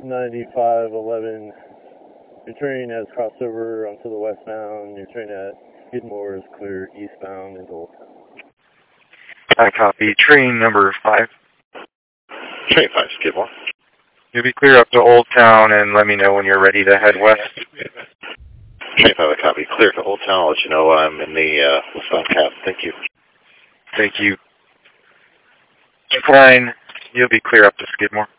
9511. Your train has crossed over onto the westbound. Your train at Skidmore is clear eastbound into Old Town. I copy. Train number 5. Train 5, Skidmore. You'll be clear up to Old Town and let me know when you're ready to head west. Train 5, I copy. Clear to Old Town. I'll let you know I'm in the westbound cab. Thank you. Thank you. Klein, you'll be clear up to Skidmore.